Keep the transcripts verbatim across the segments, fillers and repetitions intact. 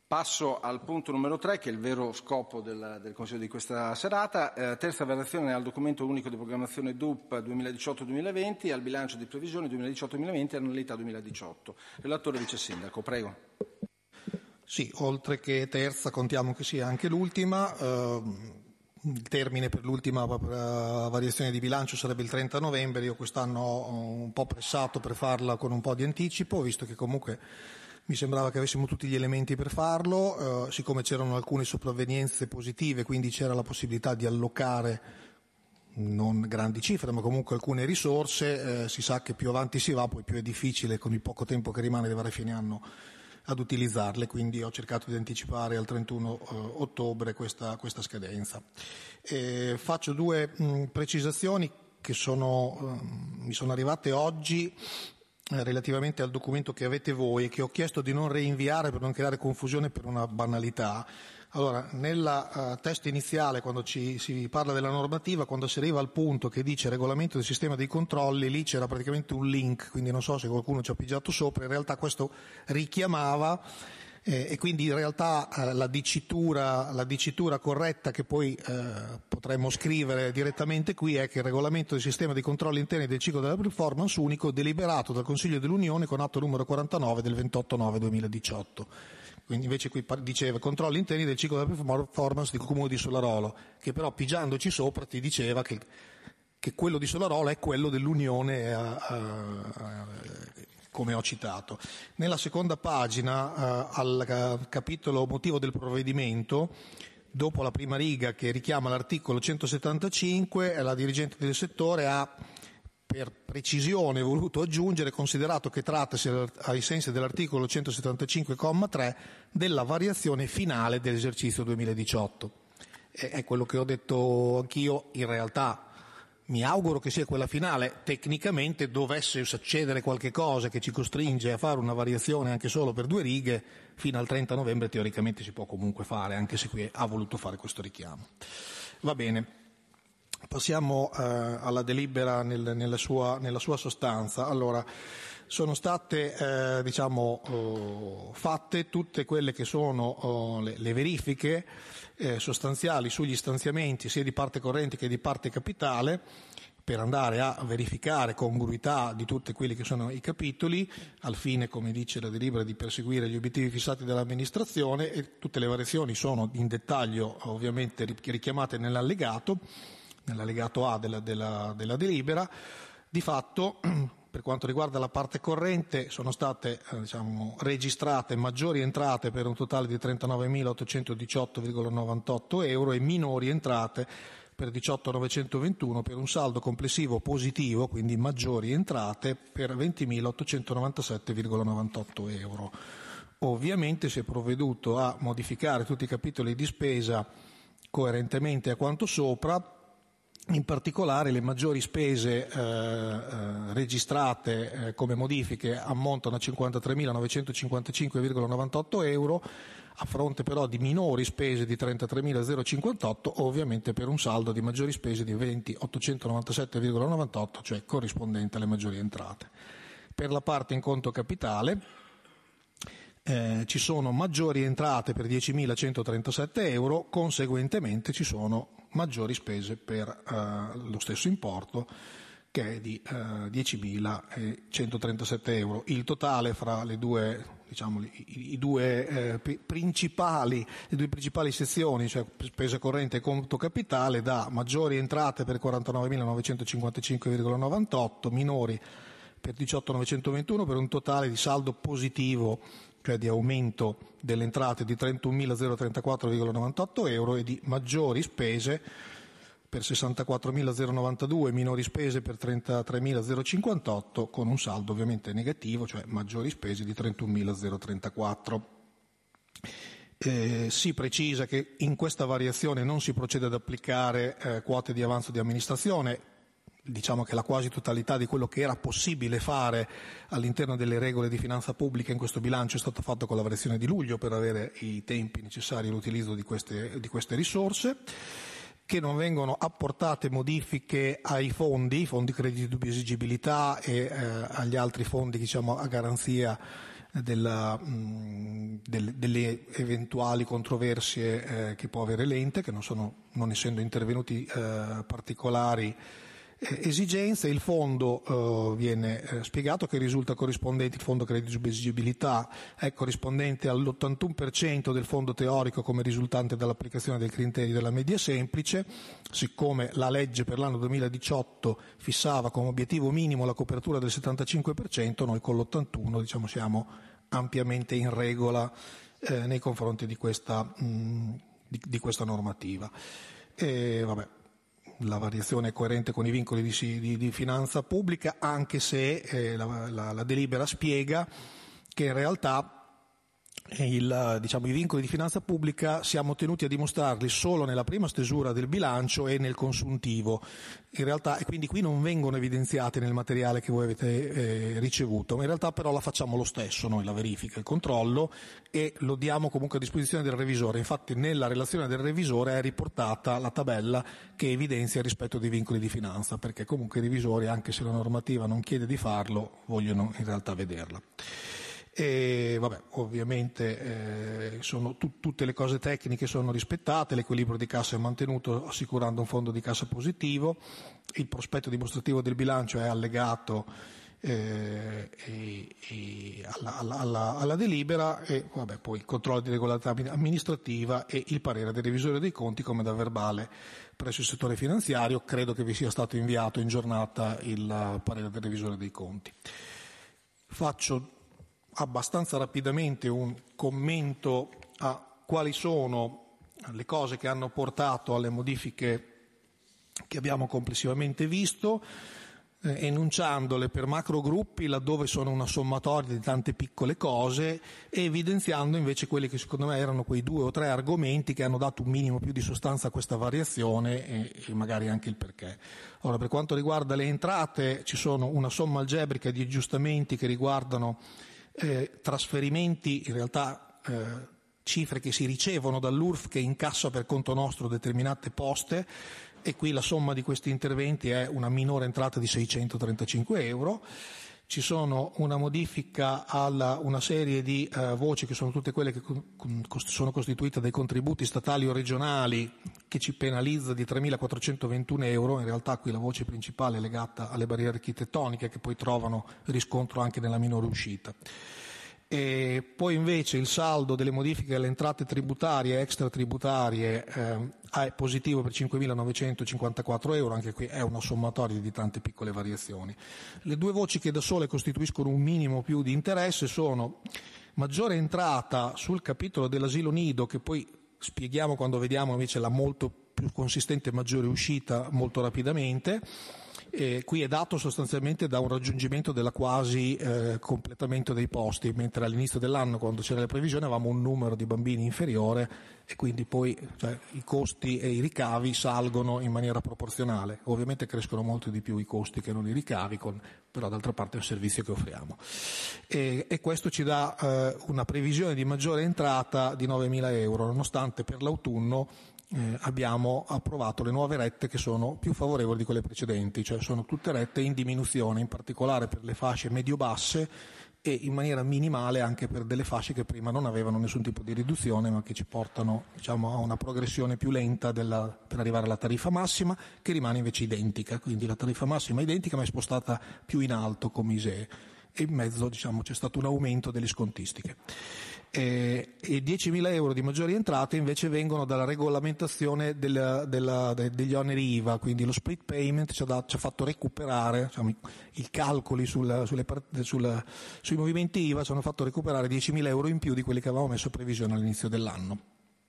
Passo al punto numero tre, che è il vero scopo del, del Consiglio di questa serata. Eh, terza variazione al documento unico di programmazione D U P duemiladiciotto duemilaventi, al bilancio di previsione duemiladiciotto duemilaventi e annualità duemiladiciotto. Relatore Vice Sindaco, prego. Sì, oltre che terza contiamo che sia anche l'ultima. Eh, il termine per l'ultima variazione di bilancio sarebbe il trenta novembre. Io quest'anno ho un po' pressato per farla con un po' di anticipo, visto che comunque mi sembrava che avessimo tutti gli elementi per farlo, eh, siccome c'erano alcune sopravvenienze positive, quindi c'era la possibilità di allocare non grandi cifre, ma comunque alcune risorse. Eh, si sa che più avanti si va, poi più è difficile con il poco tempo che rimane di arrivare a fine anno ad utilizzarle, quindi ho cercato di anticipare al trentuno eh, ottobre questa, questa scadenza. Eh, faccio due mh, precisazioni che sono, eh, mi sono arrivate oggi relativamente al documento che avete voi e che ho chiesto di non reinviare per non creare confusione per una banalità. Allora, nel uh, testo iniziale, quando ci, si parla della normativa, quando si arriva al punto che dice regolamento del sistema dei controlli, lì c'era praticamente un link, quindi non so se qualcuno ci ha pigiato sopra, in realtà questo richiamava eh, e quindi in realtà eh, la dicitura, la dicitura corretta che poi eh, potremmo scrivere direttamente qui è che il regolamento del sistema dei controlli interni del ciclo della performance unico deliberato dal Consiglio dell'Unione con atto numero quarantanove del ventotto nove duemiladiciotto. Quindi invece qui diceva controlli interni del ciclo della performance del Comune di Solarolo, che però pigiandoci sopra ti diceva che, che quello di Solarolo è quello dell'Unione eh, eh, come ho citato. Nella seconda pagina, eh, al capitolo motivo del provvedimento, dopo la prima riga che richiama l'articolo centosettantacinque, la dirigente del settore ha per precisione voluto aggiungere, considerato che trattasi ai sensi dell'articolo centosettantacinque comma tre della variazione finale dell'esercizio duemiladiciotto. È quello che ho detto anch'io, in realtà mi auguro che sia quella finale. Tecnicamente dovesse succedere qualche cosa che ci costringe a fare una variazione anche solo per due righe, fino al trenta novembre teoricamente si può comunque fare, anche se qui ha voluto fare questo richiamo. Va bene. Passiamo eh, alla delibera nel, nella, sua, nella sua sostanza. Allora, sono state eh, diciamo oh, fatte tutte quelle che sono oh, le, le verifiche eh, sostanziali sugli stanziamenti sia di parte corrente che di parte capitale, per andare a verificare congruità di tutti quelli che sono i capitoli, al fine, come dice la delibera, di perseguire gli obiettivi fissati dall'amministrazione, e tutte le variazioni sono in dettaglio ovviamente richiamate nell'allegato. nell'allegato A della, della, della delibera. Di fatto, per quanto riguarda la parte corrente, sono state eh, diciamo, registrate maggiori entrate per un totale di trentanovemilaottocentodiciotto virgola novantotto euro e minori entrate per diciottomilanovecentoventuno, per un saldo complessivo positivo, quindi maggiori entrate per ventimilaottocentonovantasette virgola novantotto euro. Ovviamente si è provveduto a modificare tutti i capitoli di spesa coerentemente a quanto sopra. In particolare le maggiori spese eh, eh, registrate eh, come modifiche ammontano a cinquantatremilanovecentocinquantacinque virgola novantotto euro, a fronte però di minori spese di trentatremilacinquantotto, ovviamente per un saldo di maggiori spese di ventiottocentovantasette virgola novantotto, cioè corrispondente alle maggiori entrate. Per la parte in conto capitale Eh, ci sono maggiori entrate per diecimilacentotrentasette euro, conseguentemente ci sono maggiori spese per eh, lo stesso importo, che è di eh, diecimilacentotrentasette euro. Il totale fra le due, diciamo, i, i due eh, principali, le due principali sezioni, cioè spesa corrente e conto capitale, dà maggiori entrate per quarantanovemilanovecentocinquantacinque virgola novantotto, minori per diciottomilanovecentoventuno, per un totale di saldo positivo, cioè di aumento delle entrate di trentunomilatrentaquattro virgola novantotto euro, e di maggiori spese per sessantaquattromilanovantadue, minori spese per trentatremilacinquantotto, con un saldo ovviamente negativo, cioè maggiori spese di trentunomilatrentaquattro. Eh, si precisa che in questa variazione non si procede ad applicare eh, quote di avanzo di amministrazione. Diciamo che la quasi totalità di quello che era possibile fare all'interno delle regole di finanza pubblica in questo bilancio è stato fatto con la variazione di luglio, per avere i tempi necessari all'utilizzo di queste, di queste risorse, che non vengono apportate modifiche ai fondi, fondi credito di esigibilità e eh, agli altri fondi, diciamo, a garanzia della, mh, delle, delle eventuali controversie eh, che può avere l'ente, che non sono, non essendo intervenuti eh, particolari eh, esigenze. Il fondo eh, viene eh, spiegato che risulta corrispondente, il fondo credito di esigibilità è corrispondente all'ottantuno per cento del fondo teorico come risultante dall'applicazione del criterio della media semplice. Siccome la legge per l'anno duemiladiciotto fissava come obiettivo minimo la copertura del settantacinque per cento, noi con l'ottantuno diciamo siamo ampiamente in regola eh, nei confronti di questa, mh, di, di questa normativa. E, vabbè, la variazione è coerente con i vincoli di, di, di finanza pubblica, anche se eh, la, la, la delibera spiega che in realtà il, diciamo, i vincoli di finanza pubblica siamo tenuti a dimostrarli solo nella prima stesura del bilancio e nel consuntivo, in realtà, e quindi qui non vengono evidenziati nel materiale che voi avete eh, ricevuto, ma in realtà però la facciamo lo stesso noi, la verifica, il controllo, e lo diamo comunque a disposizione del revisore. Infatti nella relazione del revisore è riportata la tabella che evidenzia il rispetto dei vincoli di finanza, perché comunque i revisori, anche se la normativa non chiede di farlo, vogliono in realtà vederla. E vabbè, ovviamente eh, sono tu, tutte le cose tecniche sono rispettate, l'equilibrio di cassa è mantenuto assicurando un fondo di cassa positivo, il prospetto dimostrativo del bilancio è allegato eh, e, e alla, alla, alla, alla delibera, e vabbè, poi il controllo di regolarità amministrativa e il parere del revisore dei conti come da verbale presso il settore finanziario. Credo che vi sia stato inviato in giornata il parere del revisore dei conti. Faccio abbastanza rapidamente un commento a quali sono le cose che hanno portato alle modifiche che abbiamo complessivamente visto, eh, enunciandole per macrogruppi laddove sono una sommatoria di tante piccole cose e evidenziando invece quelli che secondo me erano quei due o tre argomenti che hanno dato un minimo più di sostanza a questa variazione e, e magari anche il perché. Allora, per quanto riguarda le entrate, ci sono una somma algebrica di aggiustamenti che riguardano Eh, trasferimenti, in realtà eh, cifre che si ricevono dall'U R F che incassa per conto nostro determinate poste, e qui la somma di questi interventi è una minore entrata di seicentotrentacinque euro. Ci sono una modifica a una serie di eh, voci che sono tutte quelle che con, sono costituite dai contributi statali o regionali, che ci penalizza di tremilaquattrocentoventuno euro. In realtà qui la voce principale è legata alle barriere architettoniche, che poi trovano riscontro anche nella minore uscita. E poi invece il saldo delle modifiche alle entrate tributarie e extratributarie eh, è positivo per cinquemilanovecentocinquantaquattro euro, anche qui è una sommatoria di tante piccole variazioni. Le due voci che da sole costituiscono un minimo più di interesse sono maggiore entrata sul capitolo dell'asilo nido, che poi spieghiamo quando vediamo invece la molto più consistente maggiore uscita molto rapidamente. E qui è dato sostanzialmente da un raggiungimento della quasi eh, completamento dei posti, mentre all'inizio dell'anno, quando c'era la previsione, avevamo un numero di bambini inferiore e quindi poi cioè, i costi e i ricavi salgono in maniera proporzionale. Ovviamente crescono molto di più i costi che non i ricavi, con, però d'altra parte è un servizio che offriamo. E, e questo ci dà eh, una previsione di maggiore entrata di novemila euro, nonostante per l'autunno Eh, abbiamo approvato le nuove rette che sono più favorevoli di quelle precedenti, cioè sono tutte rette in diminuzione, in particolare per le fasce medio-basse e in maniera minimale anche per delle fasce che prima non avevano nessun tipo di riduzione, ma che ci portano, diciamo, a una progressione più lenta della, per arrivare alla tariffa massima, che rimane invece identica. Quindi la tariffa massima è identica ma è spostata più in alto come I S E E, e in mezzo, diciamo, c'è stato un aumento delle scontistiche. E, e diecimila euro di maggiori entrate invece vengono dalla regolamentazione della, della, de, degli oneri I V A, quindi lo split payment ci ha, dat, ci ha fatto recuperare, diciamo, i calcoli sul, sulle, sul, sui movimenti I V A ci hanno fatto recuperare diecimila euro in più di quelli che avevamo messo a previsione all'inizio dell'anno.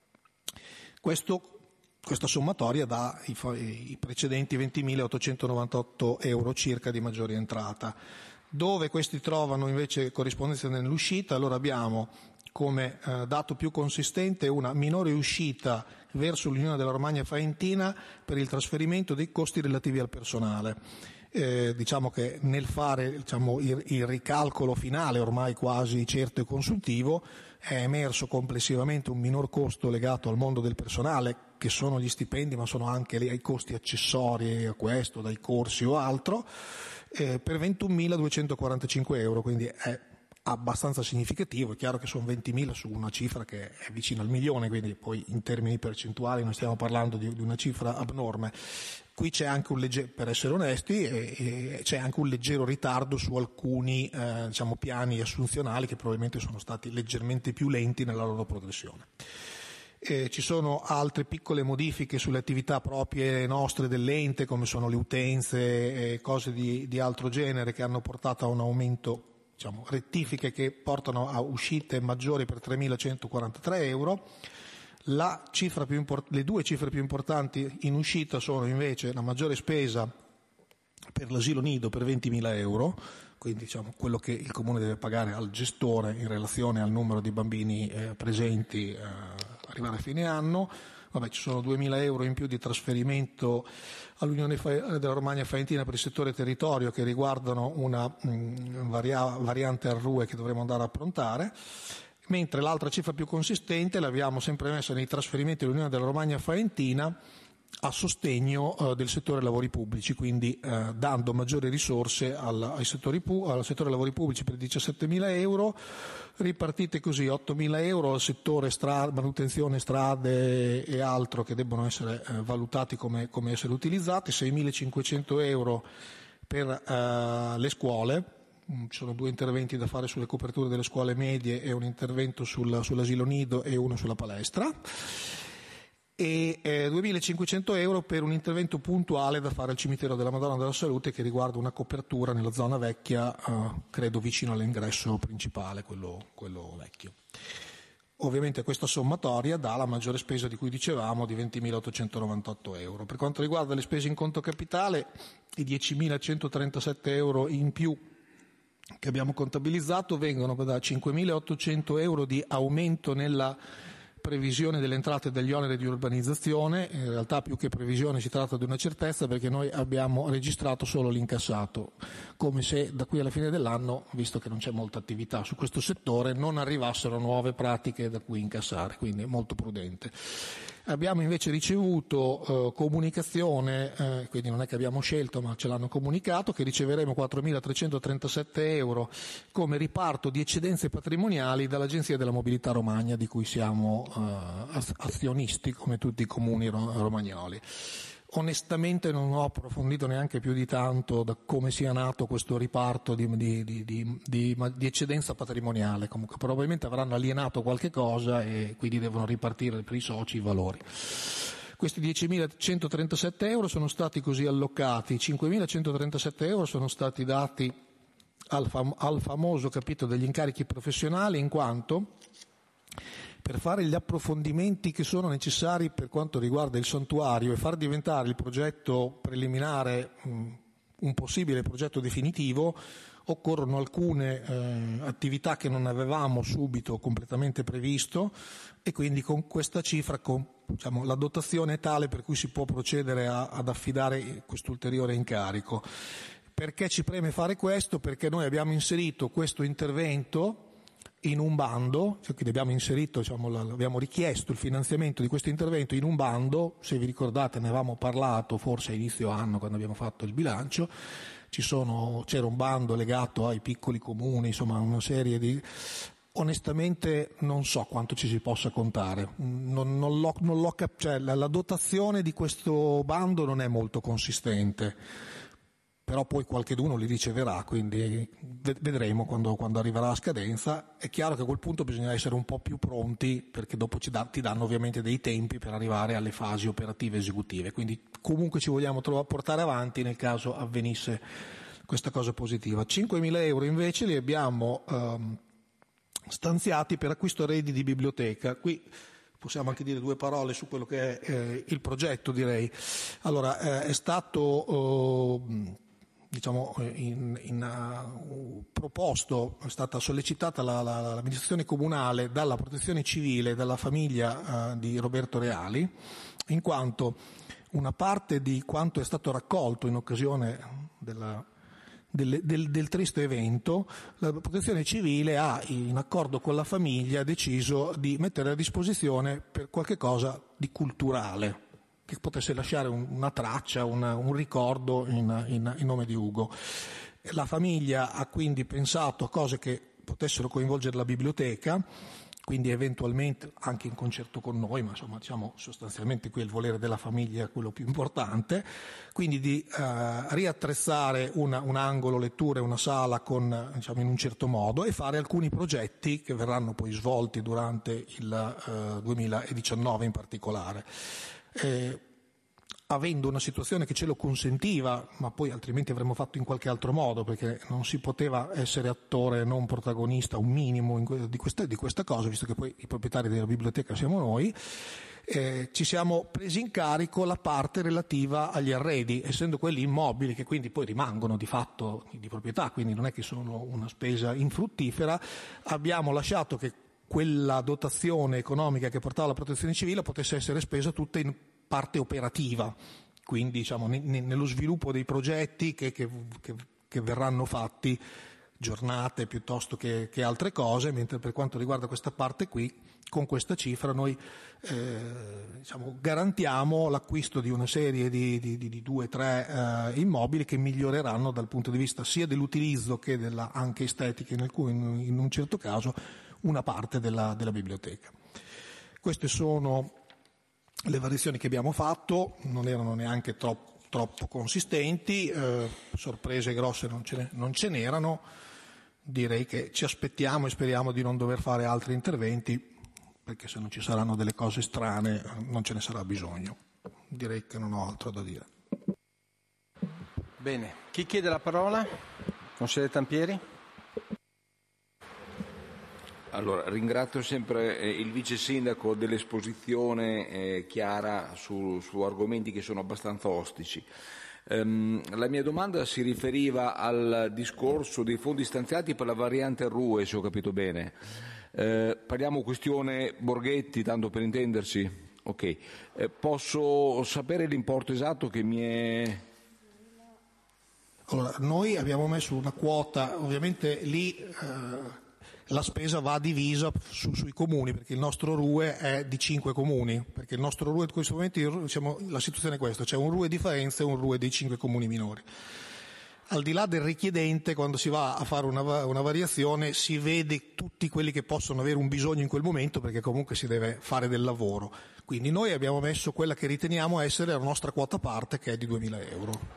Questo, questa sommatoria dà i, i precedenti ventimilaottocentonovantotto euro circa di maggiore entrata. Dove questi trovano invece corrispondenza nell'uscita, allora abbiamo come eh, dato più consistente una minore uscita verso l'Unione della Romagna Faentina per il trasferimento dei costi relativi al personale. Eh, diciamo che nel fare diciamo, il, il ricalcolo finale, ormai quasi certo e consultivo, è emerso complessivamente un minor costo legato al mondo del personale, che sono gli stipendi, ma sono anche i costi accessori a questo, dai corsi o altro, eh, per ventunomiladuecentoquarantacinque euro, quindi è abbastanza significativo. È chiaro che sono ventimila su una cifra che è vicina al milione, quindi poi in termini percentuali non stiamo parlando di, di una cifra abnorme. Qui c'è anche un leggero, per essere onesti, e, e c'è anche un leggero ritardo su alcuni eh, diciamo, piani assunzionali che probabilmente sono stati leggermente più lenti nella loro progressione. Eh, ci sono altre piccole modifiche sulle attività proprie nostre dell'ente, come sono le utenze e cose di, di altro genere, che hanno portato a un aumento, diciamo, rettifiche che portano a uscite maggiori per tremilacentoquarantatré euro. La cifra più import- le due cifre più importanti in uscita sono invece la maggiore spesa per l'asilo nido per ventimila euro, quindi diciamo quello che il Comune deve pagare al gestore in relazione al numero di bambini eh, presenti eh, arrivare a fine anno. Vabbè, ci sono duemila euro in più di trasferimento all'Unione Fa- della Romagna Faentina per il settore territorio, che riguardano una mh, varia- variante R U E che dovremo andare a approntare. Mentre l'altra cifra più consistente l'abbiamo sempre messa nei trasferimenti dell'Unione della Romagna Faentina a sostegno eh, del settore lavori pubblici, quindi eh, dando maggiori risorse al, ai settori pu- al settore lavori pubblici per diciassettemila euro, ripartite così ottomila euro al settore strade, manutenzione strade e altro che debbono essere eh, valutati come, come essere utilizzati, seimilacinquecento euro per eh, le scuole. Ci sono due interventi da fare sulle coperture delle scuole medie e un intervento sul, sull'asilo nido e uno sulla palestra, e eh, duemilacinquecento euro per un intervento puntuale da fare al cimitero della Madonna della Salute, che riguarda una copertura nella zona vecchia, eh, credo vicino all'ingresso principale, quello, quello vecchio. Ovviamente questa sommatoria dà la maggiore spesa di cui dicevamo di ventimilaottocentonovantotto euro. Per quanto riguarda le spese in conto capitale, i diecimilacentotrentasette euro in più che abbiamo contabilizzato vengono da cinquemilaottocento euro di aumento nella previsione delle entrate e degli oneri di urbanizzazione. In realtà più che previsione si tratta di una certezza, perché noi abbiamo registrato solo l'incassato, come se da qui alla fine dell'anno, visto che non c'è molta attività su questo settore, non arrivassero nuove pratiche da cui incassare, quindi è molto prudente. Abbiamo invece ricevuto eh, comunicazione, eh, quindi non è che abbiamo scelto ma ce l'hanno comunicato, che riceveremo quattromilatrecentotrentasette euro come riparto di eccedenze patrimoniali dall'Agenzia della Mobilità Romagna, di cui siamo eh, azionisti come tutti i comuni ro- romagnoli. Onestamente non ho approfondito neanche più di tanto da come sia nato questo riparto di, di, di, di, di, di eccedenza patrimoniale. Comunque probabilmente avranno alienato qualche cosa e quindi devono ripartire per i soci i valori. Questi diecimilacentotrentasette euro sono stati così allocati, cinquemilacentotrentasette euro sono stati dati al, fam- al famoso capitolo degli incarichi professionali, in quanto per fare gli approfondimenti che sono necessari per quanto riguarda il santuario e far diventare il progetto preliminare mh, un possibile progetto definitivo, occorrono alcune eh, attività che non avevamo subito completamente previsto, e quindi con questa cifra con, diciamo, la dotazione è tale per cui si può procedere a, ad affidare quest'ulteriore incarico. Perché ci preme fare questo? Perché noi abbiamo inserito questo intervento in un bando, cioè che abbiamo inserito, diciamo, abbiamo richiesto il finanziamento di questo intervento in un bando. Se vi ricordate ne avevamo parlato forse a inizio anno quando abbiamo fatto il bilancio. Ci sono, c'era un bando legato ai piccoli comuni, insomma una serie di... Onestamente non so quanto ci si possa contare, non, non l'ho, non l'ho cap- cioè, la, la dotazione di questo bando non è molto consistente, però poi qualcheduno li riceverà, quindi vedremo quando, quando arriverà la scadenza. È chiaro che a quel punto bisogna essere un po' più pronti, perché dopo ci da, ti danno ovviamente dei tempi per arrivare alle fasi operative esecutive, quindi comunque ci vogliamo trovare, portare avanti nel caso avvenisse questa cosa positiva. cinquemila euro invece li abbiamo ehm, stanziati per acquisto reti di biblioteca. Qui possiamo anche dire due parole su quello che è eh, il progetto, direi. Allora, eh, è stato... Eh, diciamo in, in, uh, proposto, è stata sollecitata la, la, l'amministrazione comunale dalla Protezione Civile, dalla famiglia uh, di Roberto Reali, in quanto una parte di quanto è stato raccolto in occasione della, del, del, del triste evento, la Protezione Civile ha, in accordo con la famiglia, deciso di mettere a disposizione per qualche cosa di culturale, che potesse lasciare una traccia, una, un ricordo in, in, in nome di Ugo. La famiglia ha quindi pensato a cose che potessero coinvolgere la biblioteca, quindi eventualmente anche in concerto con noi, ma insomma diciamo sostanzialmente qui è il volere della famiglia quello più importante, quindi di eh, riattrezzare una, un angolo lettura e una sala con, diciamo, in un certo modo, e fare alcuni progetti che verranno poi svolti durante il eh, duemiladiciannove in particolare. Eh, avendo una situazione che ce lo consentiva, ma poi altrimenti avremmo fatto in qualche altro modo, perché non si poteva essere attore non protagonista un minimo in que- di, questa, di questa cosa, visto che poi i proprietari della biblioteca siamo noi, eh, ci siamo presi in carico la parte relativa agli arredi, essendo quelli immobili che quindi poi rimangono di fatto di proprietà, quindi non è che sono una spesa infruttifera, abbiamo lasciato che quella dotazione economica che portava la protezione civile potesse essere spesa tutta in parte operativa, quindi diciamo ne, ne, nello sviluppo dei progetti che, che, che, che verranno fatti, giornate piuttosto che, che altre cose, mentre per quanto riguarda questa parte qui, con questa cifra noi eh, diciamo, garantiamo l'acquisto di una serie di, di, di, di due o tre eh, immobili che miglioreranno dal punto di vista sia dell'utilizzo che della anche estetica in, alcun, in un certo caso una parte della, della biblioteca. Queste sono le variazioni che abbiamo fatto, non erano neanche troppo, troppo consistenti, eh, sorprese grosse non ce, ne, non ce n'erano, direi che ci aspettiamo e speriamo di non dover fare altri interventi, perché se non ci saranno delle cose strane non ce ne sarà bisogno. Direi che non ho altro da dire. Bene, chi chiede la parola? Consigliere Tampieri? Allora, ringrazio sempre eh, il vice sindaco dell'esposizione eh, chiara su, su argomenti che sono abbastanza ostici. Um, la mia domanda si riferiva al discorso dei fondi stanziati per la variante R U E, se ho capito bene. Eh, parliamo questione Borghetti, tanto per intenderci? Ok. Eh, posso sapere l'importo esatto che mi è... Allora, noi abbiamo messo una quota, ovviamente lì... Eh... la spesa va divisa su, sui comuni, perché il nostro R U E è di cinque comuni, perché il nostro R U E in questo momento, diciamo, la situazione è questa, c'è un R U E di Faenza e un R U E dei cinque comuni minori. Al di là del richiedente, quando si va a fare una, una variazione, si vede tutti quelli che possono avere un bisogno in quel momento, perché comunque si deve fare del lavoro. Quindi noi abbiamo messo quella che riteniamo essere la nostra quota parte, che è di duemila euro.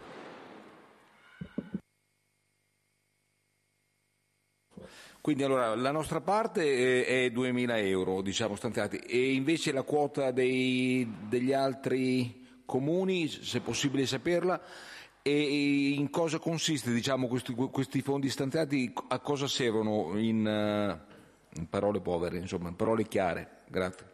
Quindi allora la nostra parte è duemila euro, diciamo, stanziati, e invece la quota dei, degli altri comuni, se è possibile saperla, e in cosa consiste, diciamo, questi, questi fondi stanziati, a cosa servono in, in parole povere, insomma, in parole chiare. Grazie.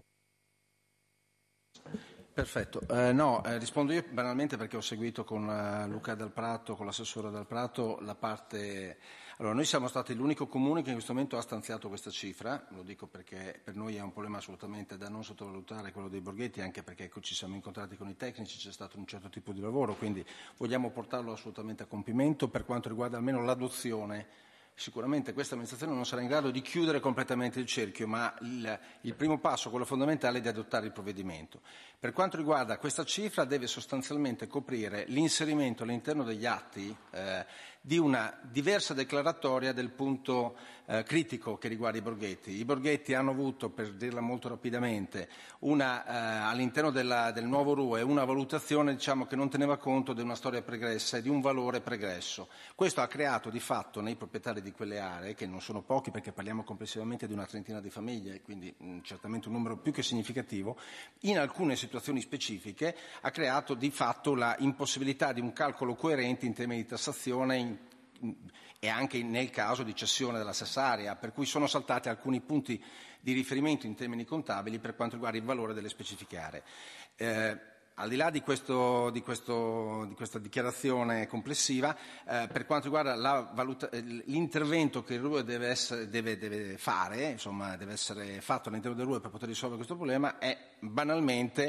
Perfetto, eh, no, eh, rispondo io banalmente perché ho seguito con eh, Luca Dal Prato, con l'assessore Dal Prato, la parte... Allora, noi siamo stati l'unico comune che in questo momento ha stanziato questa cifra, lo dico perché per noi è un problema assolutamente da non sottovalutare quello dei Borghetti, anche perché ecco, ci siamo incontrati con i tecnici, c'è stato un certo tipo di lavoro, quindi vogliamo portarlo assolutamente a compimento per quanto riguarda almeno l'adozione. Sicuramente questa amministrazione non sarà in grado di chiudere completamente il cerchio, ma il, il primo passo, quello fondamentale, è di adottare il provvedimento. Per quanto riguarda questa cifra, deve sostanzialmente coprire l'inserimento all'interno degli atti eh, di una diversa declaratoria del punto eh, critico che riguarda i Borghetti. I Borghetti hanno avuto, per dirla molto rapidamente, una, eh, all'interno della, del nuovo R U E una valutazione diciamo, che non teneva conto di una storia pregressa e di un valore pregresso. Questo ha creato di fatto nei proprietari di quelle aree, che non sono pochi perché parliamo complessivamente di una trentina di famiglie, quindi mh, certamente un numero più che significativo, in alcune situazioni specifiche ha creato di fatto la impossibilità di un calcolo coerente in termini di tassazione in, in, e anche nel caso di cessione della stessa area, per cui sono saltati alcuni punti di riferimento in termini contabili per quanto riguarda il valore delle specifiche aree. Eh, Al di là di, questo, di, questo, di questa dichiarazione complessiva, eh, per quanto riguarda la valuta, l'intervento che il R U E deve, essere, deve, deve fare, insomma deve essere fatto all'interno del R U E per poter risolvere questo problema, è banalmente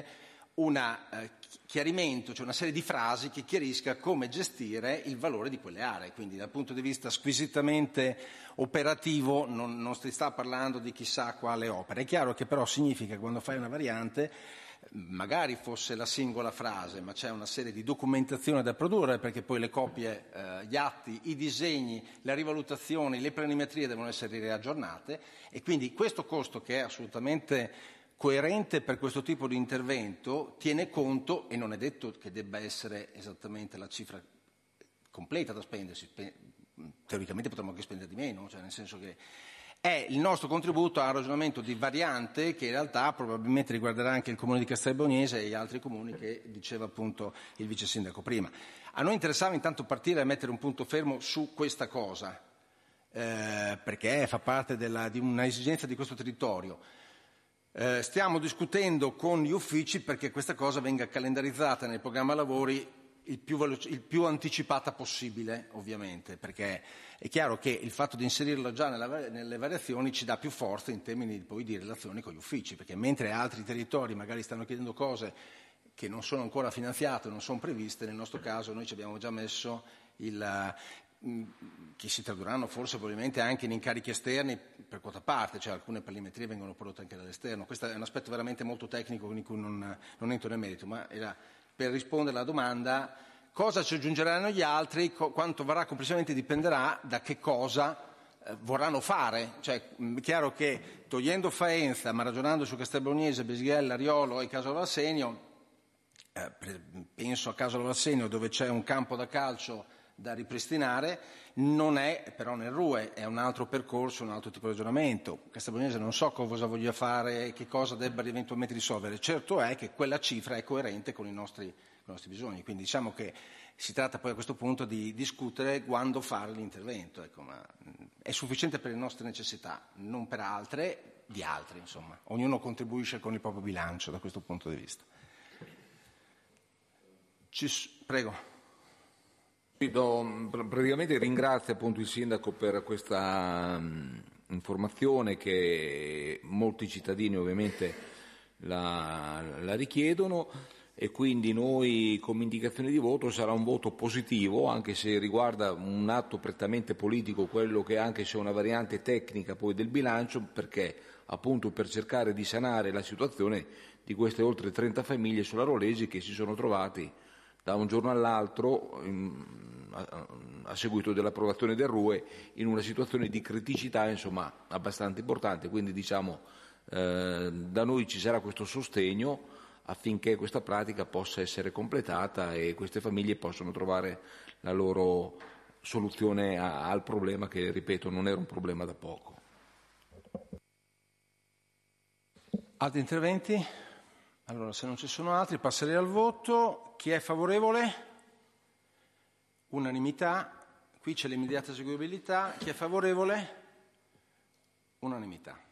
un eh, chiarimento, cioè una serie di frasi che chiarisca come gestire il valore di quelle aree. Quindi dal punto di vista squisitamente operativo non, non si sta parlando di chissà quale opera. È chiaro che però significa che quando fai una variante, magari fosse la singola frase, ma c'è una serie di documentazione da produrre, perché poi le copie, eh, gli atti, i disegni, le rivalutazioni, le planimetrie devono essere riaggiornate, e quindi questo costo, che è assolutamente coerente per questo tipo di intervento, tiene conto, e non è detto che debba essere esattamente la cifra completa da spendersi, teoricamente potremmo anche spendere di meno, cioè nel senso che è il nostro contributo a un ragionamento di variante che in realtà probabilmente riguarderà anche il comune di Castelbuonese e gli altri comuni che diceva appunto il vice sindaco prima. A noi interessava intanto partire e mettere un punto fermo su questa cosa, eh, perché fa parte della, di una esigenza di questo territorio. Eh, stiamo discutendo con gli uffici perché questa cosa venga calendarizzata nel programma lavori il più, veloce, il più anticipata possibile, ovviamente, perché è chiaro che il fatto di inserirlo già nella, nelle variazioni ci dà più forza in termini poi di relazioni con gli uffici, perché mentre altri territori magari stanno chiedendo cose che non sono ancora finanziate, non sono previste, nel nostro caso noi ci abbiamo già messo il... che si tradurranno forse probabilmente anche in incarichi esterni per quota parte, cioè alcune planimetrie vengono prodotte anche dall'esterno. Questo è un aspetto veramente molto tecnico in cui non, non entro nel merito, ma era per rispondere alla domanda: cosa ci aggiungeranno gli altri, co- quanto varrà complessivamente dipenderà da che cosa eh, vorranno fare. Cioè, è chiaro che togliendo Faenza, ma ragionando su Castelbuonese, Besighella, Riolo e Casolo Valsenio, eh, penso a Casolo Valsenio dove c'è un campo da calcio da ripristinare, non è però nel R U E, è un altro percorso, un altro tipo di ragionamento. Castelbuonese non so cosa voglia fare, che cosa debba eventualmente risolvere. Certo è che quella cifra è coerente con i nostri, con i nostri bisogni, quindi diciamo che si tratta poi a questo punto di discutere quando fare l'intervento, ecco, ma è sufficiente per le nostre necessità, non per altre di altri, insomma. Ognuno contribuisce con il proprio bilancio da questo punto di vista. Ci, prego. Praticamente ringrazio appunto il sindaco per questa um, informazione che molti cittadini ovviamente la, la richiedono, e quindi noi come indicazione di voto sarà un voto positivo, anche se riguarda un atto prettamente politico, quello che anche se è una variante tecnica poi del bilancio, perché appunto per cercare di sanare la situazione di queste oltre trenta famiglie solarolesi che si sono trovati da un giorno all'altro, in, a, a seguito dell'approvazione del R U E, in una situazione di criticità insomma abbastanza importante. Quindi diciamo eh, da noi ci sarà questo sostegno affinché questa pratica possa essere completata e queste famiglie possano trovare la loro soluzione a, al problema che, ripeto, non era un problema da poco. Altri interventi? Allora, se non ci sono altri, passerei al voto. Chi è favorevole? Unanimità. Qui c'è l'immediata eseguibilità. Chi è favorevole? Unanimità.